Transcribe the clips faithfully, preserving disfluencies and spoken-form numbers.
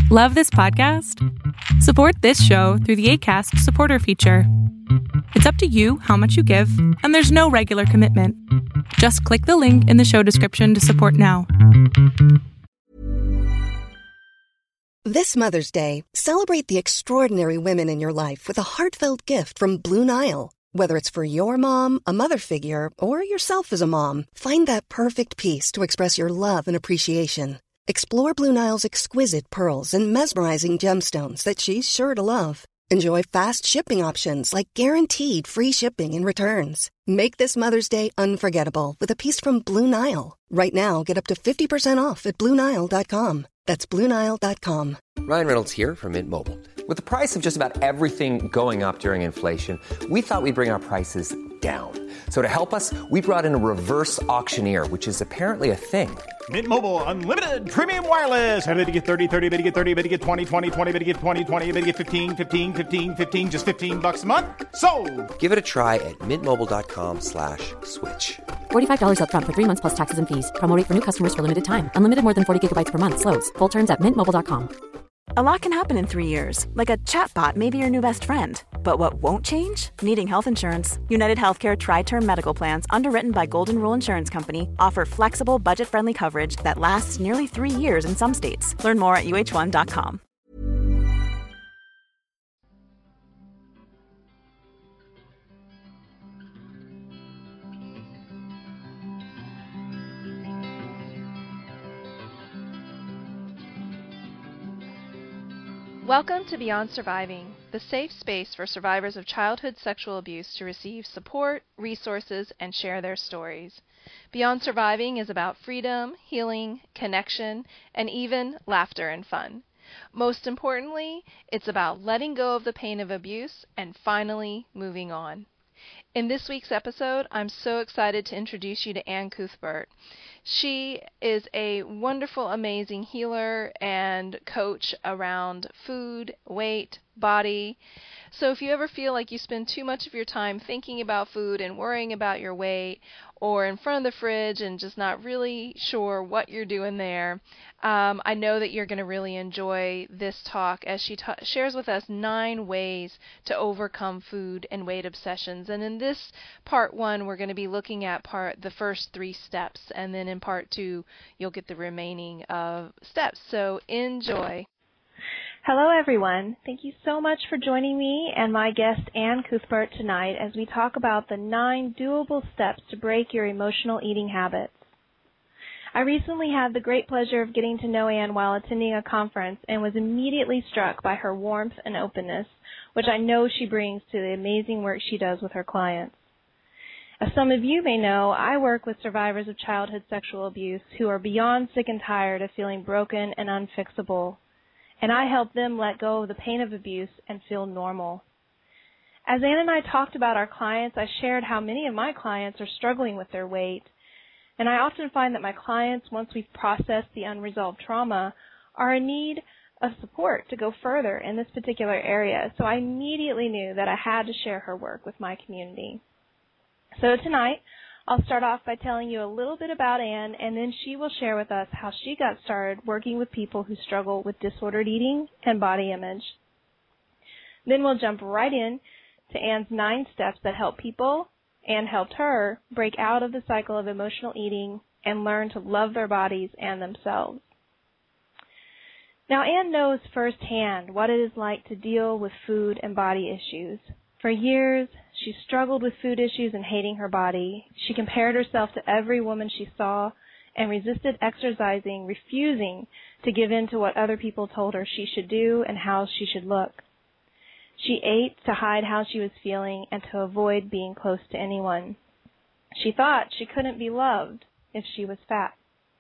Love this podcast? Support this show through the Acast supporter feature. It's up to you how much you give, and there's no regular commitment. Just click the link in the show description to support now. This Mother's Day, celebrate the extraordinary women in your life with a heartfelt gift from Blue Nile. Whether it's for your mom, a mother figure, or yourself as a mom, find that perfect piece to express your love and appreciation. Explore Blue Nile's exquisite pearls and mesmerizing gemstones that she's sure to love. Enjoy fast shipping options like guaranteed free shipping and returns. Make this Mother's Day unforgettable with a piece from Blue Nile. Right now, get up to fifty percent off at Blue Nile dot com. That's Blue Nile dot com. Ryan Reynolds here from Mint Mobile. With the price of just about everything going up during inflation, we thought we'd bring our prices down. So to help us, we brought in a reverse auctioneer, which is apparently a thing. Mint Mobile Unlimited Premium Wireless. How to get thirty, thirty, how to get thirty, how to get twenty, twenty, twenty, how to get twenty, twenty, how to get fifteen, fifteen, fifteen, fifteen, just fifteen bucks a month? Sold! Give it a try at mintmobile.com slash switch. forty-five dollars up front for three months plus taxes and fees. Promo rate for new customers for limited time. Unlimited more than forty gigabytes per month. Slows full terms at mint mobile dot com. A lot can happen in three years, like a chatbot may be your new best friend. But what won't change? Needing health insurance. United Healthcare Tri-Term Medical Plans, underwritten by Golden Rule Insurance Company, offer flexible, budget-friendly coverage that lasts nearly three years in some states. Learn more at U H one dot com. Welcome to Beyond Surviving, the safe space for survivors of childhood sexual abuse to receive support, resources, and share their stories. Beyond Surviving is about freedom, healing, connection, and even laughter and fun. Most importantly, it's about letting go of the pain of abuse and finally moving on. In this week's episode, I'm so excited to introduce you to Ann Cuthbert. She is a wonderful, amazing healer and coach around food, weight, body. So if you ever feel like you spend too much of your time thinking about food and worrying about your weight, or in front of the fridge and just not really sure what you're doing there, um, I know that you're going to really enjoy this talk as she ta- shares with us nine ways to overcome food and weight obsessions. And in this part one, we're going to be looking at part the first three steps, and then in part two, you'll get the remaining uh, steps. So enjoy. Hello, everyone. Thank you so much for joining me and my guest, Ann Cuthbert, tonight as we talk about the nine doable steps to break your emotional eating habits. I recently had the great pleasure of getting to know Ann while attending a conference and was immediately struck by her warmth and openness, which I know she brings to the amazing work she does with her clients. As some of you may know, I work with survivors of childhood sexual abuse who are beyond sick and tired of feeling broken and unfixable, and I help them let go of the pain of abuse and feel normal. As Ann and I talked about our clients, I shared how many of my clients are struggling with their weight, and I often find that my clients, once we've processed the unresolved trauma, are in need of support to go further in this particular area, so I immediately knew that I had to share her work with my community. So tonight, I'll start off by telling you a little bit about Ann, and then she will share with us how she got started working with people who struggle with disordered eating and body image. Then we'll jump right in to Ann's nine steps that help people, and helped her, break out of the cycle of emotional eating and learn to love their bodies and themselves. Now, Ann knows firsthand what it is like to deal with food and body issues. For years, she struggled with food issues and hating her body. She compared herself to every woman she saw and resisted exercising, refusing to give in to what other people told her she should do and how she should look. She ate to hide how she was feeling and to avoid being close to anyone. She thought she couldn't be loved if she was fat.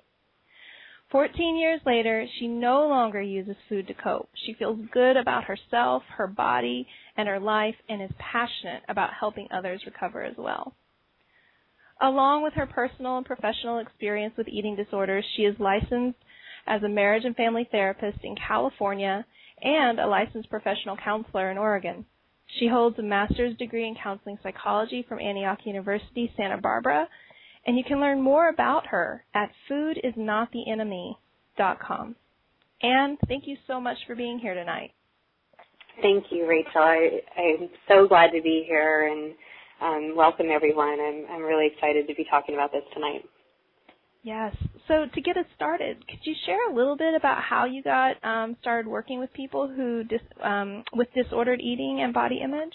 Fourteen years later, she no longer uses food to cope. She feels good about herself, her body, and her life, and is passionate about helping others recover as well. Along with her personal and professional experience with eating disorders, she is licensed as a marriage and family therapist in California and a licensed professional counselor in Oregon. She holds a master's degree in counseling psychology from Antioch University, Santa Barbara, and you can learn more about her at food is not the enemy dot com. Anne, thank you so much for being here tonight. Thank you, Rachel. I, I'm so glad to be here, and um, welcome everyone. I'm, I'm really excited to be talking about this tonight. Yes. So to get us started, could you share a little bit about how you got um, started working with people who dis, um, with disordered eating and body image?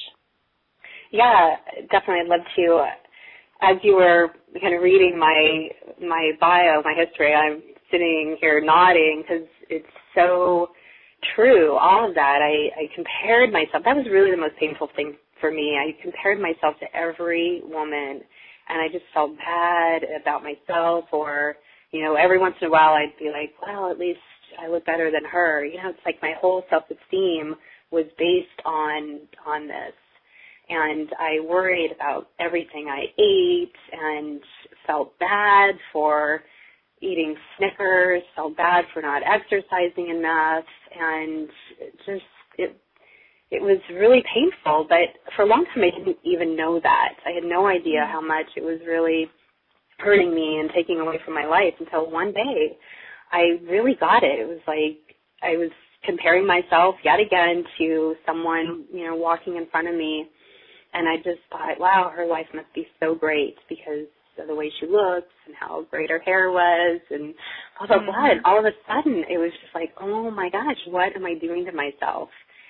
Yeah, definitely. I'd love to. As you were kind of reading my my bio, my history, I'm sitting here nodding because it's so true, all of that. I, I compared myself. That was really the most painful thing for me. I compared myself to every woman, and I just felt bad about myself, or, you know, every once in a while I'd be like, well, at least I look better than her. You know, it's like my whole self-esteem was based on on this. And I worried about everything I ate and felt bad for eating Snickers, felt bad for not exercising enough, and just it it was really painful. But for a long time I didn't even know that. I had no idea how much it was really hurting me and taking away from my life until one day I really got it. It was like I was comparing myself yet again to someone, you know, walking in front of me. And I just thought, wow, her life must be so great because of the way she looks and how great her hair was and blah, blah, blah. And all of a sudden, it was just like, oh, my gosh, what am I doing to myself?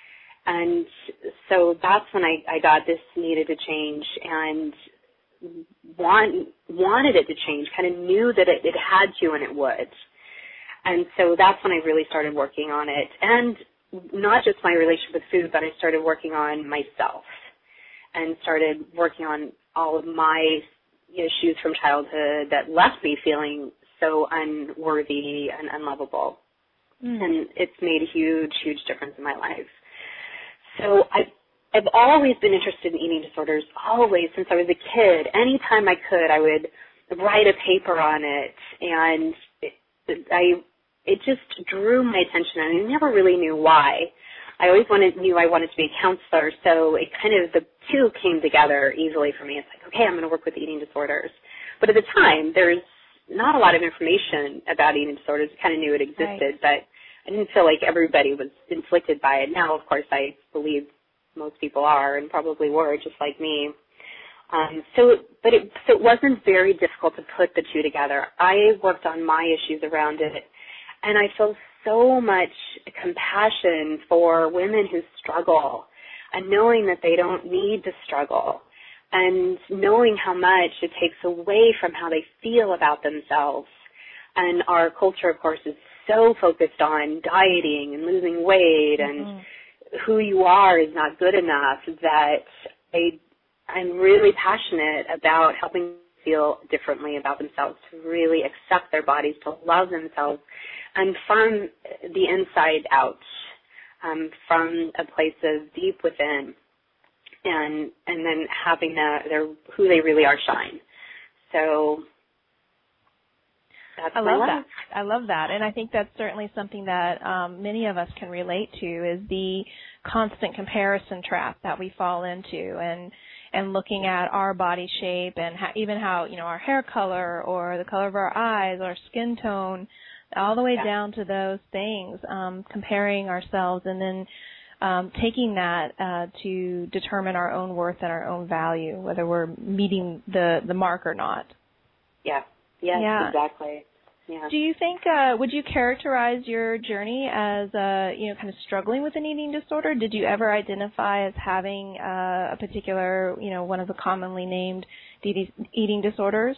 And so that's when I, I got this needed to change and want, wanted it to change, kind of knew that it, it had to and it would. And so that's when I really started working on it. And not just my relationship with food, but I started working on myself. And started working on all of my issues from childhood that left me feeling so unworthy and unlovable. Mm. And it's made a huge, huge difference in my life. So I've, I've always been interested in eating disorders, always, since I was a kid. Anytime I could, I would write a paper on it, and it, I, it just drew my attention, and I never really knew why. I always wanted, knew I wanted to be a counselor, so it kind of, the two came together easily for me. It's like, okay, I'm going to work with eating disorders. But at the time, there's not a lot of information about eating disorders. I kind of knew it existed, right. But I didn't feel like everybody was inflicted by it. Now, of course, I believe most people are and probably were, just like me. Um, so, but it, so it wasn't very difficult to put the two together. I worked on my issues around it, and I feel so much compassion for women who struggle and knowing that they don't need to struggle and knowing how much it takes away from how they feel about themselves. And our culture, of course, is so focused on dieting and losing weight and mm-hmm. who you are is not good enough that I, I'm really passionate about helping feel differently about themselves, to really accept their bodies, to love themselves, and from the inside out, um, from a place of deep within, and and then having the, their who they really are shine. So that's I my love life. that. I love that, and I think that's certainly something that um, many of us can relate to, is the constant comparison trap that we fall into, and and looking at our body shape and how, even how, you know, our hair color or the color of our eyes, our skin tone, all the way yeah. down to those things, um, comparing ourselves and then um, taking that uh, to determine our own worth and our own value, whether we're meeting the, the mark or not. Yeah, yes, yeah. exactly. Yeah. Do you think, uh, would you characterize your journey as, uh, you know, kind of struggling with an eating disorder? Did you ever identify as having uh, a particular, you know, one of the commonly named eating disorders?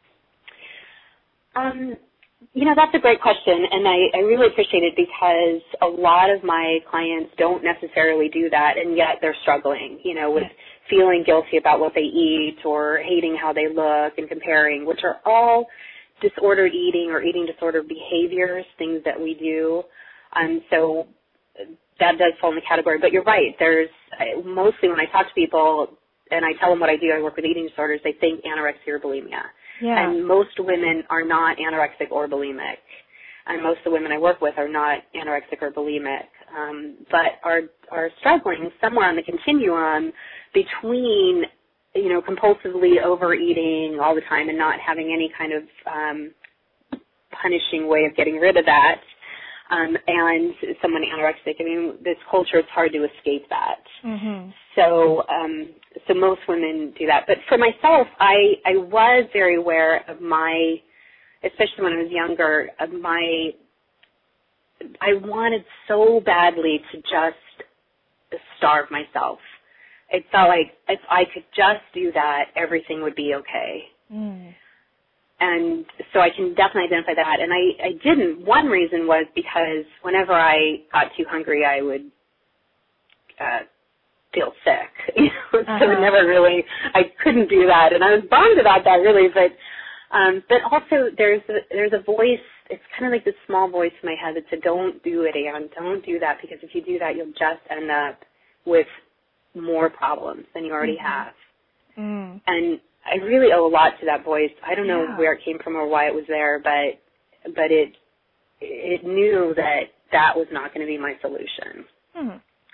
Um, you know, that's a great question, and I, I really appreciate it because a lot of my clients don't necessarily do that, and yet they're struggling, you know, with feeling guilty about what they eat or hating how they look and comparing, which are all disordered eating or eating disorder behaviors, things that we do. Um, so that does fall in the category. But you're right. There's mostly when I talk to people and I tell them what I do, I work with eating disorders, they think anorexia or bulimia. Yeah. And most women are not anorexic or bulimic. And most of the women I work with are not anorexic or bulimic, um, but are are struggling somewhere on the continuum between, you know, compulsively overeating all the time and not having any kind of um, punishing way of getting rid of that, um, and someone anorexic. I mean, this culture, it's hard to escape that. Mm-hmm. So, um, so most women do that. But for myself, I, I was very aware of my, especially when I was younger, of my, I wanted so badly to just starve myself. It felt like if I could just do that, everything would be okay. Mm. And so I can definitely identify that. And I, I didn't. One reason was because whenever I got too hungry, I would uh, feel sick. You know? Uh-huh. So it never really, I couldn't do that. And I was bummed about that, really. But um, but also there's a, there's a voice. It's kind of like this small voice in my head that said, don't do it, Ann. Don't do that, because if you do that, you'll just end up with more problems than you already mm-hmm. have. Mm. And I really owe a lot to that voice. I don't know Yeah. where it came from or why it was there, but but it it knew that that was not going to be my solution. Hmm.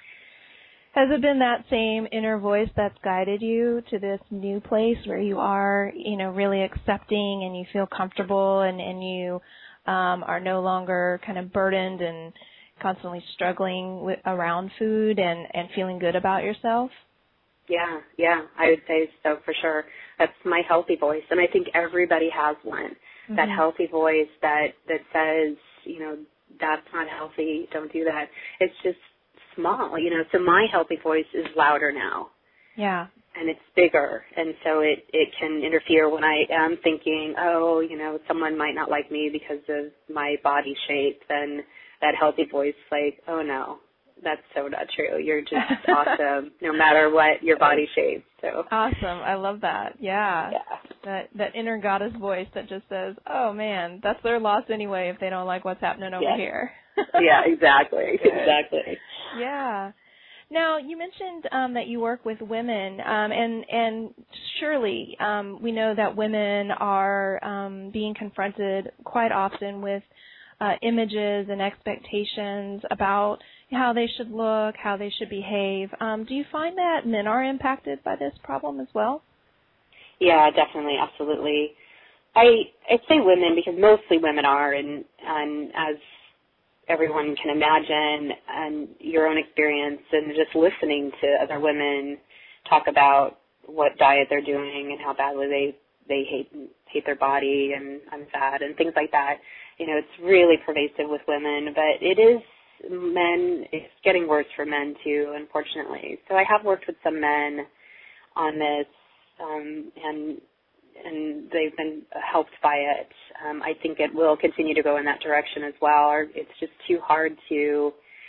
Has it been that same inner voice that's guided you to this new place where you are, you know, really accepting and you feel comfortable and, and you um, are no longer kind of burdened and constantly struggling with, around food and, and feeling good about yourself? Yeah, yeah, I would say so for sure. That's my healthy voice, and I think everybody has one. Mm-hmm. That healthy voice that, that says, you know, that's not healthy, don't do that. It's just small, you know, so my healthy voice is louder now. Yeah. And it's bigger, and so it, it can interfere when I am thinking, oh, you know, someone might not like me because of my body shape, then that healthy voice like, oh, no, that's so not true. You're just awesome no matter what your body shape. So awesome. I love that. Yeah. Yeah. That that inner goddess voice that just says, oh, man, that's their loss anyway if they don't like what's happening over yes. here. Yeah, exactly. Exactly. Yeah. Now, you mentioned um, that you work with women, um, and, and surely um, we know that women are um, being confronted quite often with uh, images and expectations about how they should look, how they should behave. Um, do you find that men are impacted by this problem as well? Yeah, definitely, absolutely. I I say women because mostly women are, and, and as everyone can imagine, and your own experience, and just listening to other women talk about what diet they're doing and how badly they they hate hate their body and I'm fat and things like that. You know, it's really pervasive with women, but it is men. It's getting worse for men too, unfortunately. So I have worked with some men on this, um, and and they've been helped by it. Um, I think it will continue to go in that direction as well. Or it's just too hard to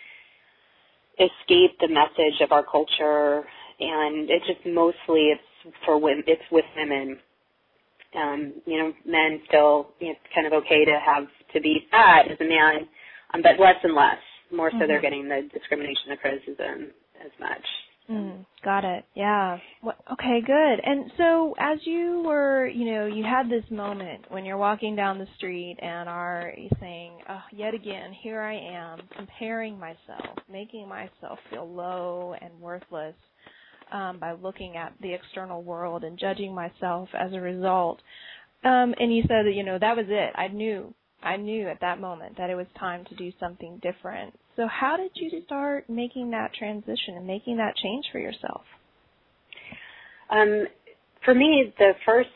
escape the message of our culture, and it's just mostly it's for women. It's with women. Um, you know, men still, you know, it's kind of okay to have to be fat as a man, um, but less and less. More so, mm-hmm. they're getting the discrimination, the criticism as much. Mm, got it. Yeah. Well, okay, good. And so as you were, you know, you had this moment when you're walking down the street and are saying, oh, yet again, here I am, comparing myself, making myself feel low and worthless um, by looking at the external world and judging myself as a result. Um, and you said that, you know, that was it. I knew. I knew at that moment that it was time to do something different. So how did you start making that transition and making that change for yourself? Um, for me, the first,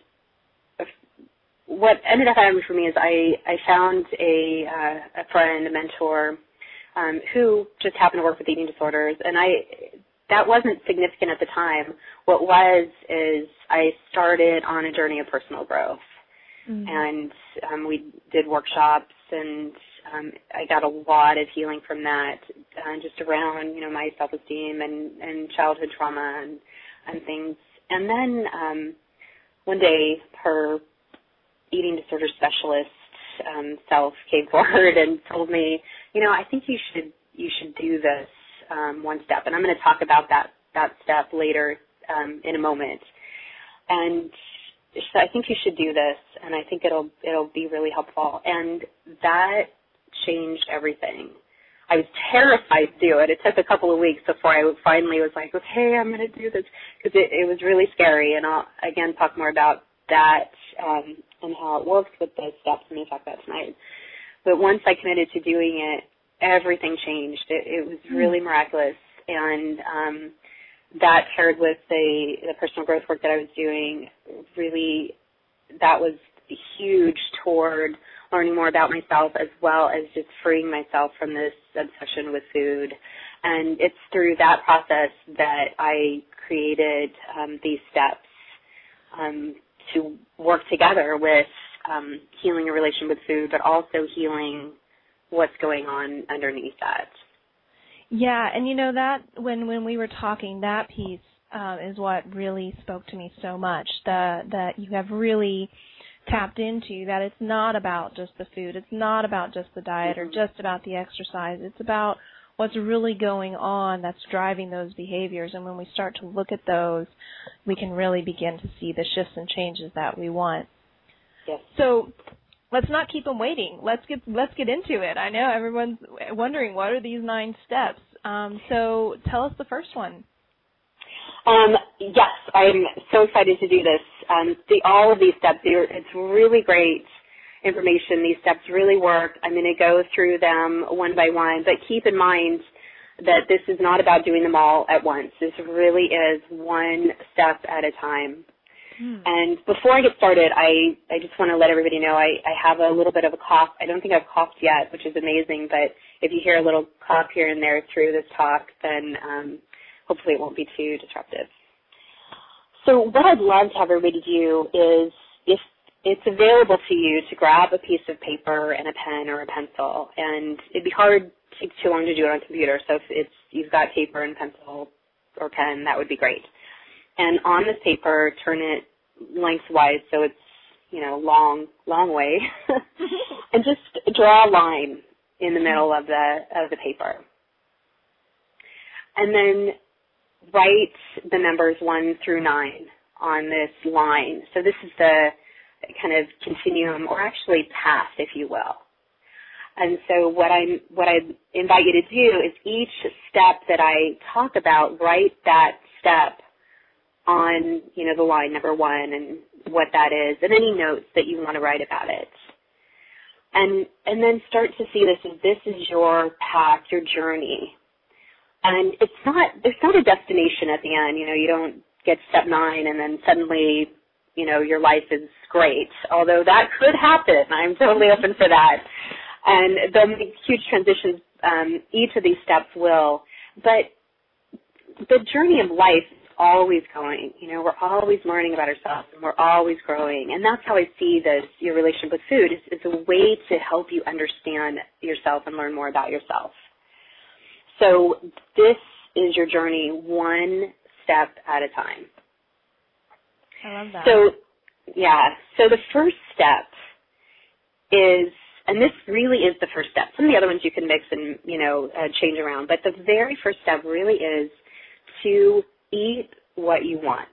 what ended up happening for me is I, I found a, uh, a friend, a mentor, um, who just happened to work with eating disorders, and I, that wasn't significant at the time. What was is I started on a journey of personal growth. Mm-hmm. And um, we did workshops, and um, I got a lot of healing from that, uh, just around, you know, my self-esteem and, and childhood trauma and, and things. And then um, one day, her eating disorder specialist um, self came forward and told me, you know, I think you should you should do this um, one step, and I'm going to talk about that that step later um, in a moment. And so I think you should do this, and I think it'll it'll be really helpful. And that changed everything. I was terrified to do it. It took a couple of weeks before I finally was like, okay, I'm going to do this, because it, it was really scary. And I'll, again, talk more about that um, and how it works with the steps I'm going to talk about tonight. but once I committed to doing it, everything changed. It, it was really miraculous. And um, that paired with the, the personal growth work that I was doing, really, that was huge toward learning more about myself as well as just freeing myself from this obsession with food. And it's through that process that I created um, these steps um, to work together with um, healing a relation with food, but also healing what's going on underneath that. Yeah, and you know that when, when we were talking, that piece uh, is what really spoke to me so much, the, that you have really tapped into that it's not about just the food, it's not about just the diet mm-hmm. or just about the exercise, it's about what's really going on that's driving those behaviors. And when we start to look at those, we can really begin to see the shifts and changes that we want. Yes. So let's not keep them waiting. Let's get let's get into it. I know everyone's wondering, what are these nine steps? Um, so tell us the first one. Um, yes, I'm so excited to do this. Um, the, all of these steps, it's really great information. These steps really work. I'm going to go through them one by one, but keep in mind that this is not about doing them all at once. This really is one step at a time. Hmm. And before I get started, I, I just want to let everybody know I, I have a little bit of a cough. I don't think I've coughed yet, which is amazing, but if you hear a little cough here and there through this talk, then um, hopefully it won't be too disruptive. So what I'd love to have everybody do is, if it's available to you, to grab a piece of paper and a pen or a pencil. And it'd be hard, take too long to do it on a computer, so if it's, you've got paper and pencil or pen, that would be great. And on this paper, turn it lengthwise so it's, you know, long, long way, and just draw a line in the middle of the of the paper. And then write the numbers one through nine on this line. So this is the kind of continuum, or actually path, if you will. And so what I what I invite you to do is each step that I talk about, write that step on, you know, the line number one and what that is, and any notes that you want to write about it. And and then start to see this as this is your path, your journey. And it's not, there's not a destination at the end. You know, you don't get step nine and then suddenly, you know, your life is great, although that could happen. I'm totally open for that. And they'll make huge transitions. Um, each of these steps will. But the journey of life is always going. You know, we're always learning about ourselves, and we're always growing. And that's how I see this, your relationship with food, is it's a way to help you understand yourself and learn more about yourself. So this is your journey one step at a time. I love that. So, yeah. So the first step is, and this really is the first step. Some of the other ones you can mix and, you know, uh, change around. But the very first step really is to eat what you want.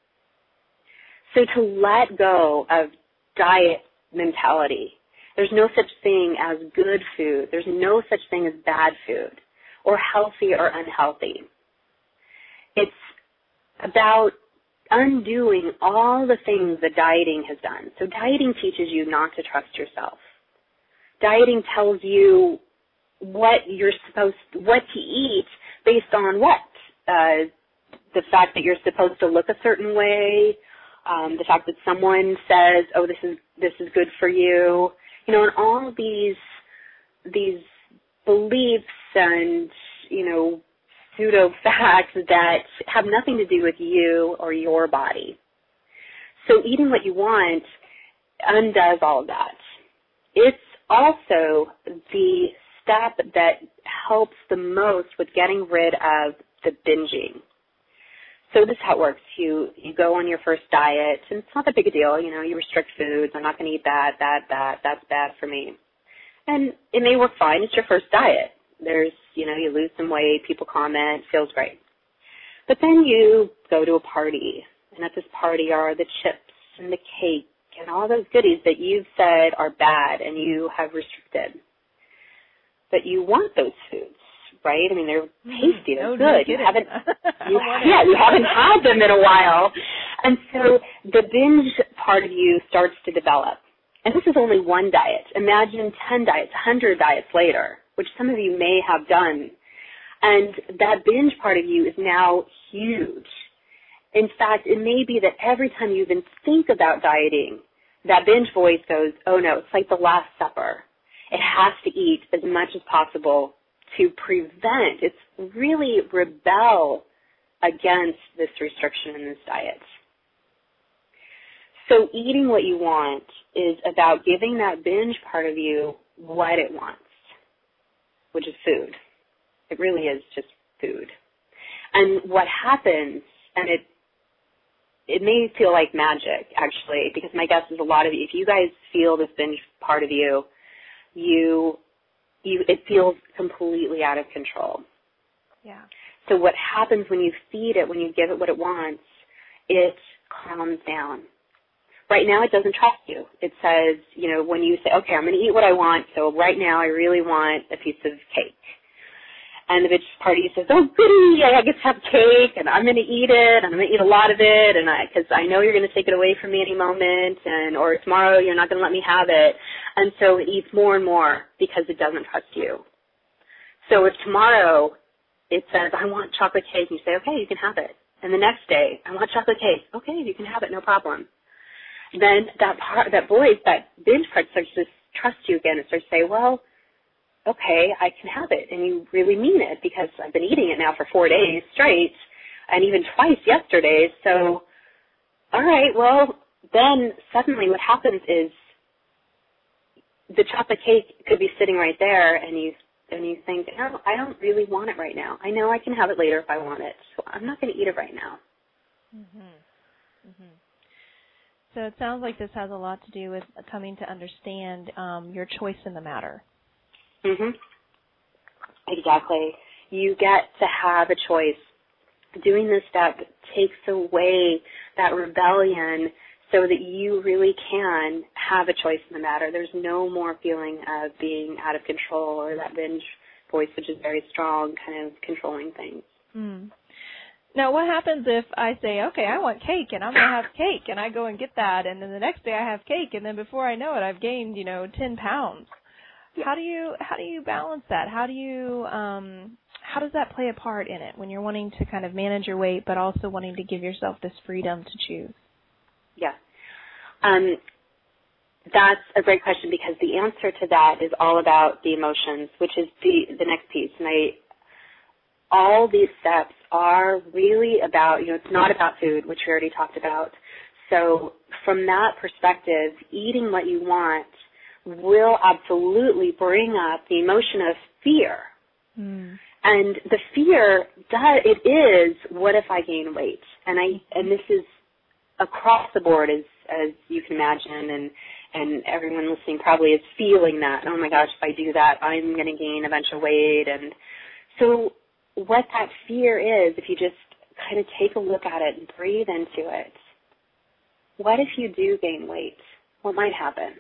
So to let go of diet mentality. There's no such thing as good food. There's no such thing as bad food, or healthy or unhealthy. It's about undoing all the things that dieting has done. So dieting teaches you not to trust yourself. Dieting tells you what you're supposed, what to eat based on what? Uh, the fact that you're supposed to look a certain way, um, the fact that someone says, oh, this is this is good for you. You know, and all of these these beliefs and, you know, pseudo facts that have nothing to do with you or your body. So eating what you want undoes all of that. It's also the step that helps the most with getting rid of the binging. So this is how it works. You you go on your first diet, and it's not that big a deal. You know, you restrict foods. I'm not going to eat that, that, that. That's bad for me. And it may work fine. It's your first diet. There's, you know, you lose some weight, people comment, feels great. But then you go to a party, and at this party are the chips and the cake and all those goodies that you've said are bad and you have restricted. But you want those foods, right? I mean, they're tasty, they're no, good. No you haven't, you, yeah, you haven't had them in a while. And so the binge part of you starts to develop. And this is only one diet. Imagine ten diets, one hundred diets later, which some of you may have done. And that binge part of you is now huge. In fact, it may be that every time you even think about dieting, that binge voice goes, oh no, it's like the Last Supper. It has to eat as much as possible to prevent, it's really rebel against this restriction in this diet. So eating what you want is about giving that binge part of you what it wants, which is food. It really is just food. And what happens, and it it may feel like magic, actually, because my guess is a lot of you, if you guys feel this binge part of you, you, you it feels completely out of control. Yeah. So what happens when you feed it, when you give it what it wants, it calms down. Right now it doesn't trust you. It says, you know, when you say, okay, I'm going to eat what I want, so right now I really want a piece of cake. And the bitch party says, oh, goody, I get to have cake, and I'm going to eat it, and I'm going to eat a lot of it, and I, because I know you're going to take it away from me any moment, and or tomorrow you're not going to let me have it. And so it eats more and more because it doesn't trust you. So if tomorrow it says, I want chocolate cake, and you say, okay, you can have it. And the next day, I want chocolate cake. Okay, you can have it, no problem. Then that part, that voice, that binge part starts to trust you again. It starts to say, well, okay, I can have it, and you really mean it because I've been eating it now for four days straight and even twice yesterday. So, all right, well, then suddenly what happens is the chocolate cake could be sitting right there, and you and you think, no, I don't really want it right now. I know I can have it later if I want it, so I'm not going to eat it right now. Mm-hmm. Mm-hmm. So it sounds like this has a lot to do with coming to understand um, your choice in the matter. Mm-hmm. Exactly. You get to have a choice. Doing this step takes away that rebellion so that you really can have a choice in the matter. There's no more feeling of being out of control or that binge voice, which is very strong, kind of controlling things. Mm. Now, what happens if I say, okay, I want cake, and I'm going to have cake, and I go and get that, and then the next day I have cake, and then before I know it, I've gained, you know, ten pounds. How do you how do you balance that? How do you um, how does that play a part in it when you're wanting to kind of manage your weight, but also wanting to give yourself this freedom to choose? Yeah, um, that's a great question because the answer to that is all about the emotions, which is the the next piece. And I all these steps are really about, you know, it's not about food, which we already talked about. So from that perspective, eating what you want will absolutely bring up the emotion of fear. Mm. And the fear, does, it is, what if I gain weight? And I and this is across the board, as as you can imagine, and, and everyone listening probably is feeling that, oh my gosh, if I do that, I'm going to gain a bunch of weight. And so what that fear is, if you just kind of take a look at it and breathe into it, what if you do gain weight? What might happen?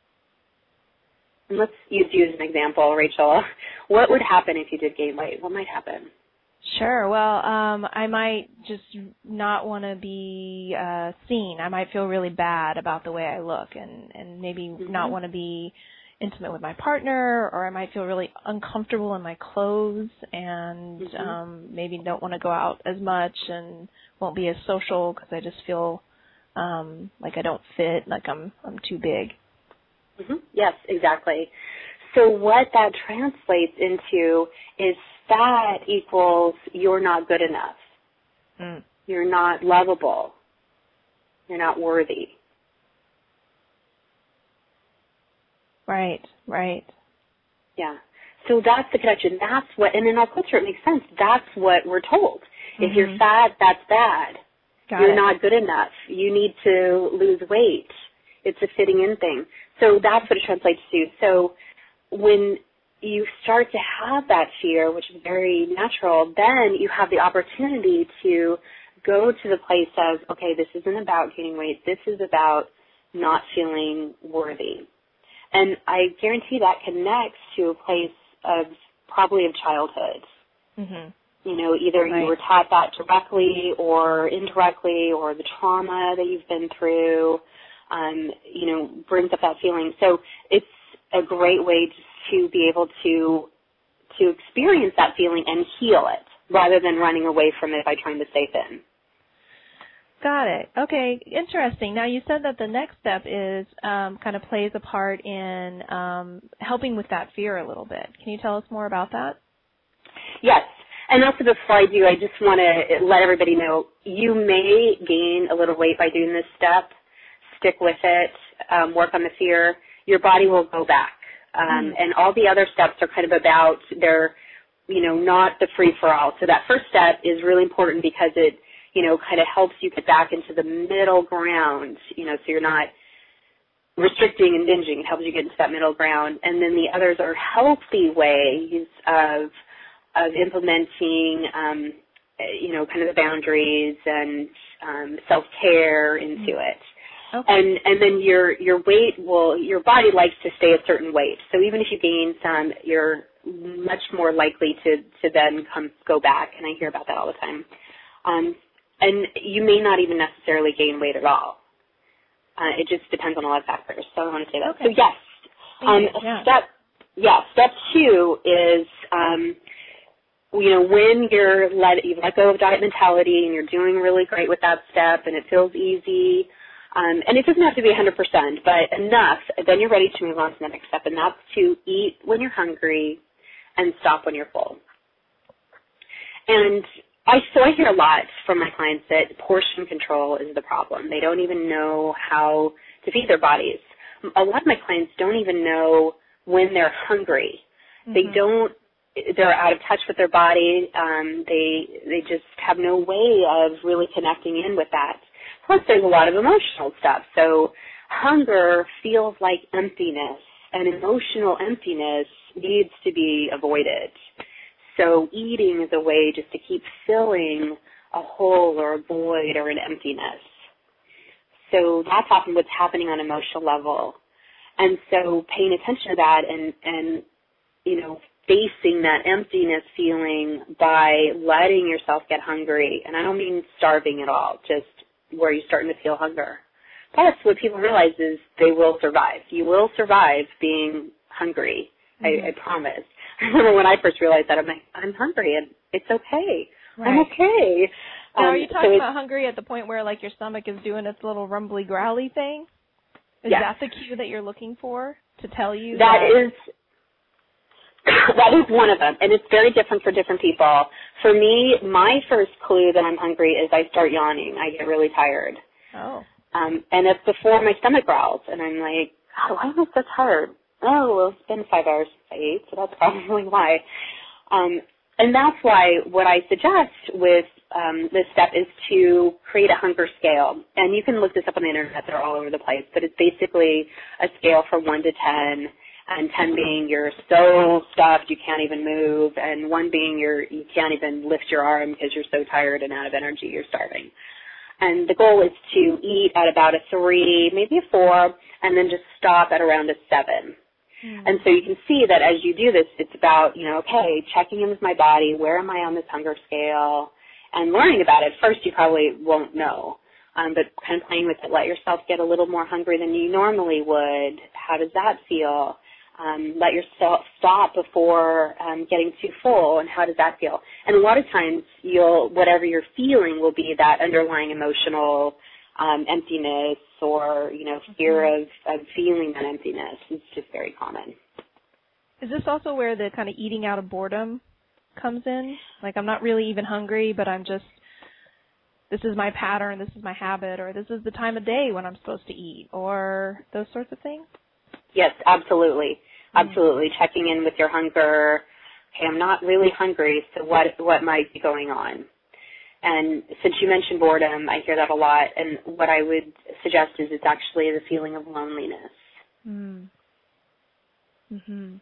And let's use you as an example, Rachel. What would happen if you did gain weight? What might happen? Sure. Well, um, I might just not want to be uh, seen. I might feel really bad about the way I look and, and maybe mm-hmm. not want to be intimate with my partner, or I might feel really uncomfortable in my clothes and mm-hmm. um, maybe don't want to go out as much and won't be as social because I just feel um, like I don't fit, like I'm I'm too big. Mm-hmm. Yes, exactly. So what that translates into is fat equals you're not good enough. Mm. You're not lovable. You're not worthy. Right, right. Yeah. So that's the connection. That's what, and in our culture it makes sense. That's what we're told. Mm-hmm. If you're fat, that's bad. Got you're it. Not good enough. You need to lose weight. It's a fitting in thing. So that's what it translates to. So when you start to have that fear, which is very natural, then you have the opportunity to go to the place of, okay, this isn't about gaining weight. This is about not feeling worthy. And I guarantee that connects to a place of probably of childhood. Mm-hmm. You know, either right. you were taught that directly or indirectly, or the trauma that you've been through. um, you know, brings up that feeling. So it's a great way to be able to to experience that feeling and heal it rather than running away from it by trying to stay thin. Got it. Okay, interesting. Now, you said that the next step is um, kind of plays a part in um, helping with that fear a little bit. Can you tell us more about that? Yes. And also before I do, I just want to let everybody know you may gain a little weight by doing this step. Stick with it. Um, work on the fear. Your body will go back. Um, mm. And all the other steps are kind of about, they're, you know, not the free-for-all. So that first step is really important because it, you know, kind of helps you get back into the middle ground, you know, so you're not restricting and binging. It helps you get into that middle ground. And then the others are healthy ways of of implementing, um, you know, kind of the boundaries and um, self-care into it. Okay. And and then your your weight will, your body likes to stay a certain weight. So even if you gain some, you're much more likely to, to then come go back. And I hear about that all the time. Um, and you may not even necessarily gain weight at all. Uh, it just depends on a lot of factors. So I want to say that. Okay. So yes, um, yeah. step yeah step two is. Um, You know, when you're let, you've let go of diet mentality and you're doing really great with that step and it feels easy, um, and it doesn't have to be one hundred percent, but enough, then you're ready to move on to the next step, and that's to eat when you're hungry and stop when you're full. And I, so I hear a lot from my clients that portion control is the problem. They don't even know how to feed their bodies. A lot of my clients don't even know when they're hungry. Mm-hmm. They don't. They're out of touch with their body. Um, they they just have no way of really connecting in with that. Plus, there's a lot of emotional stuff. So hunger feels like emptiness, and emotional emptiness needs to be avoided. So eating is a way just to keep filling a hole or a void or an emptiness. So that's often what's happening on an emotional level. And so paying attention to that and, and you know, facing that emptiness feeling by letting yourself get hungry. And I don't mean starving at all, just where you're starting to feel hunger. That's what people realize is they will survive. You will survive being hungry, mm-hmm. I, I promise. I remember when I first realized that, I'm like, I'm hungry, and it's okay. Right. I'm okay. Now, um, are you talking so about hungry at the point where, like, your stomach is doing its little rumbly, growly thing? Is yes. that the cue that you're looking for to tell you that? That is... That is one of them, and it's very different for different people. For me, my first clue that I'm hungry is I start yawning. I get really tired. Oh. Um, and it's before my stomach growls, and I'm like, oh, why am I so tired? Oh, well, it's been five hours since I ate, so that's probably why. Um, and that's why what I suggest with um, this step is to create a hunger scale. And you can look this up on the internet. They're all over the place, but it's basically a scale from one to ten. And ten being you're so stuffed you can't even move, and one being you're, you can't even lift your arm because you're so tired and out of energy, you're starving. And the goal is to eat at about a three, maybe a four, and then just stop at around a seven. Mm. And so you can see that as you do this, it's about, you know, okay, checking in with my body, where am I on this hunger scale, and learning about it. First, you probably won't know. Um, but kind of playing with it, let yourself get a little more hungry than you normally would. How does that feel? Um, let yourself stop before um, getting too full, and how does that feel? And a lot of times, you'll whatever you're feeling will be that underlying emotional um, emptiness, or you know, fear mm-hmm. of, of feeling that emptiness. It's just very common. Is this also where the kind of eating out of boredom comes in? Like, I'm not really even hungry, but I'm just, this is my pattern, this is my habit, or this is the time of day when I'm supposed to eat, or those sorts of things? Yes, absolutely. Absolutely. Mm-hmm. Checking in with your hunger. Okay, I'm not really hungry, so what what might be going on? And since you mentioned boredom, I hear that a lot, and what I would suggest is it's actually the feeling of loneliness. Mm. Mhm.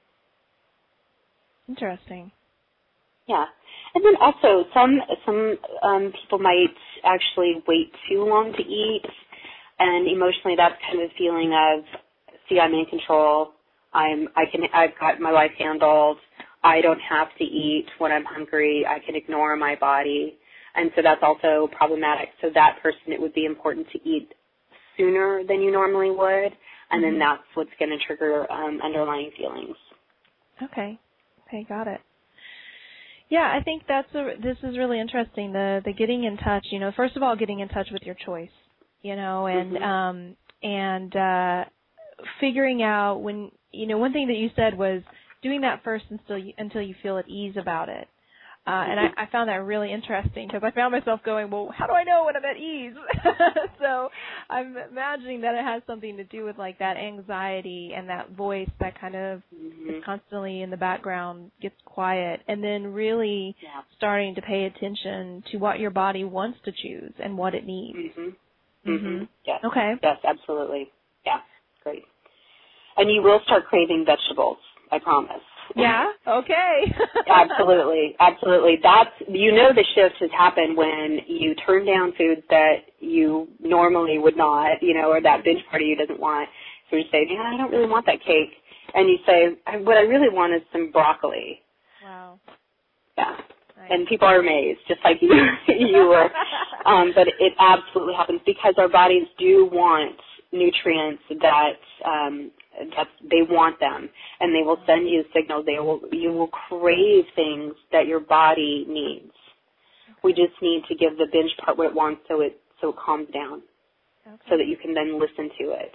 Interesting. Yeah. And then also some some um, people might actually wait too long to eat, and emotionally that's kind of a feeling of, see, I'm in control. I'm, I can, I've got my life handled. I don't have to eat when I'm hungry. I can ignore my body. And so that's also problematic. So that person, it would be important to eat sooner than you normally would, and then that's what's going to trigger um, underlying feelings. Okay. Okay, got it. Yeah, I think that's a, this is really interesting. The the getting in touch. You know, first of all, getting in touch with your choice. You know, and mm-hmm. um, and uh, figuring out when you know one thing that you said was doing that first until you, until you feel at ease about it. Uh, and I, I found that really interesting because I found myself going, well, how do I know when I'm at ease? So I'm imagining that it has something to do with like that anxiety and that voice that kind of mm-hmm. is constantly in the background, gets quiet, and then really yeah. starting to pay attention to what your body wants to choose and what it needs. Mm-hmm. Mm-hmm. Mm-hmm. Yes. Okay. Yes, absolutely. Yeah, great. And you will start craving vegetables, I promise. Yeah, okay. Absolutely, absolutely. That's, you know, the shift has happened when you turn down foods that you normally would not, you know, or that binge party you doesn't want. So you say, yeah, I don't really want that cake. And you say, what I really want is some broccoli. Wow. Yeah. Nice. And people are amazed, just like you, you were. Um, but it absolutely happens because our bodies do want nutrients that um, That's, they want them, and they will send you signals. They will, you will crave things that your body needs. We just need to give the binge part what it wants, so it so it calms down, okay. so that you can then listen to it.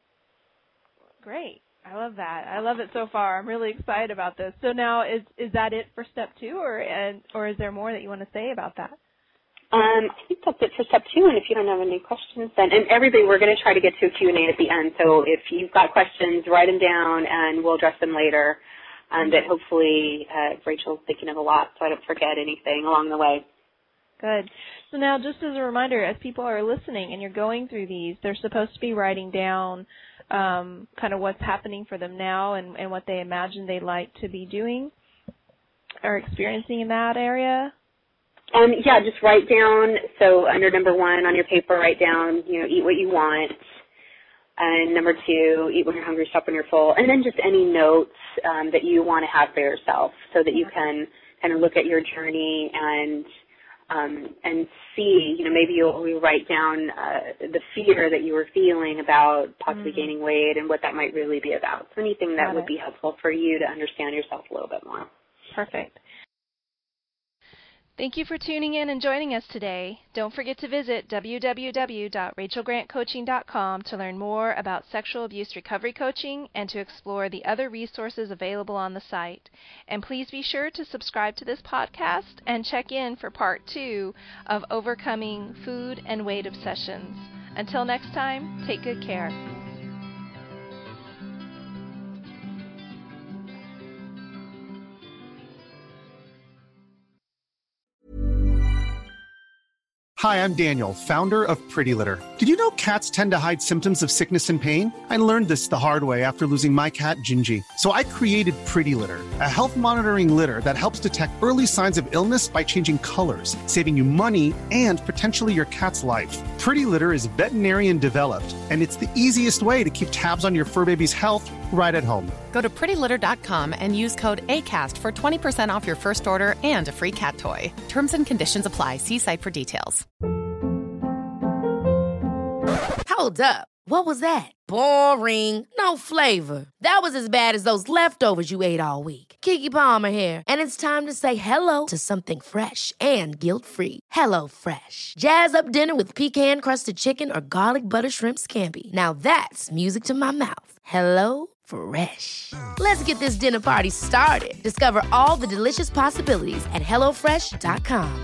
Great, I love that. I love it so far. I'm really excited about this. So now, is is that it for step two, or and or is there more that you want to say about that? Um, I think that's it for step two, and if you don't have any questions, then, and everybody, we're going to try to get to a Q and A at the end, so if you've got questions, write them down, and we'll address them later, and that hopefully uh, Rachel's thinking of a lot, so I don't forget anything along the way. Good. So now, just as a reminder, as people are listening and you're going through these, they're supposed to be writing down um, kind of what's happening for them now and, and what they imagine they'd like to be doing or experiencing in that area. Um, yeah, just write down, so under number one on your paper, write down, you know, eat what you want. And number two, eat when you're hungry, stop when you're full. And then just any notes um, that you want to have for yourself so that you can kind of look at your journey and um, and see, you know, maybe you'll, you'll write down uh, the fear that you were feeling about possibly mm-hmm. gaining weight and what that might really be about. So anything that Got would it. be helpful for you to understand yourself a little bit more. Perfect. Thank you for tuning in and joining us today. Don't forget to visit w w w dot rachel grant coaching dot com to learn more about sexual abuse recovery coaching and to explore the other resources available on the site. And please be sure to subscribe to this podcast and check in for part two of Overcoming Food and Weight Obsessions. Until next time, take good care. Hi, I'm Daniel, founder of Pretty Litter. Did you know cats tend to hide symptoms of sickness and pain? I learned this the hard way after losing my cat, Gingy. So I created Pretty Litter, a health monitoring litter that helps detect early signs of illness by changing colors, saving you money and potentially your cat's life. Pretty Litter is veterinarian developed, and it's the easiest way to keep tabs on your fur baby's health right at home. Go to pretty litter dot com and use code ACAST for twenty percent off your first order and a free cat toy. Terms and conditions apply. See site for details. Hold up. What was that? Boring. No flavor. That was as bad as those leftovers you ate all week. Keke Palmer here, and it's time to say hello to something fresh and guilt-free. Hello Fresh. Jazz up dinner with pecan-crusted chicken or garlic butter shrimp scampi. Now that's music to my mouth. Hello Fresh. Let's get this dinner party started. Discover all the delicious possibilities at hello fresh dot com.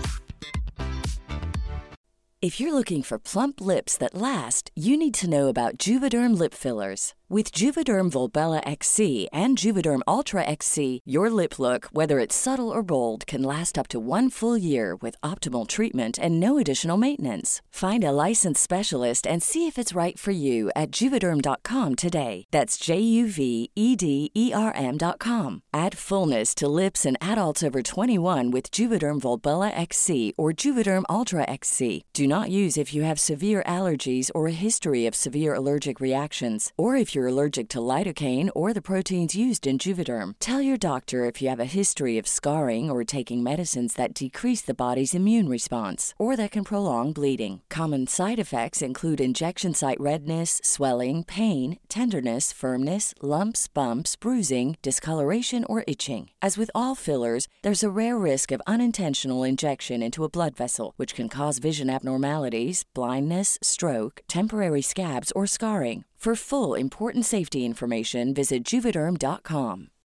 If you're looking for plump lips that last, you need to know about Juvederm lip fillers. With Juvederm Volbella X C and Juvederm Ultra X C, your lip look, whether it's subtle or bold, can last up to one full year with optimal treatment and no additional maintenance. Find a licensed specialist and see if it's right for you at Juvederm dot com today. That's J U V E D E R M dot com. Add fullness to lips in adults over twenty-one with Juvederm Volbella X C or Juvederm Ultra X C. Do not use if you have severe allergies or a history of severe allergic reactions, or if you're you're allergic to lidocaine or the proteins used in Juvederm. Tell your doctor if you have a history of scarring or taking medicines that decrease the body's immune response or that can prolong bleeding. Common side effects include injection site redness, swelling, pain, tenderness, firmness, lumps, bumps, bruising, discoloration, or itching. As with all fillers, there's a rare risk of unintentional injection into a blood vessel, which can cause vision abnormalities, blindness, stroke, temporary scabs, or scarring. For full, important safety information, visit Juvederm dot com.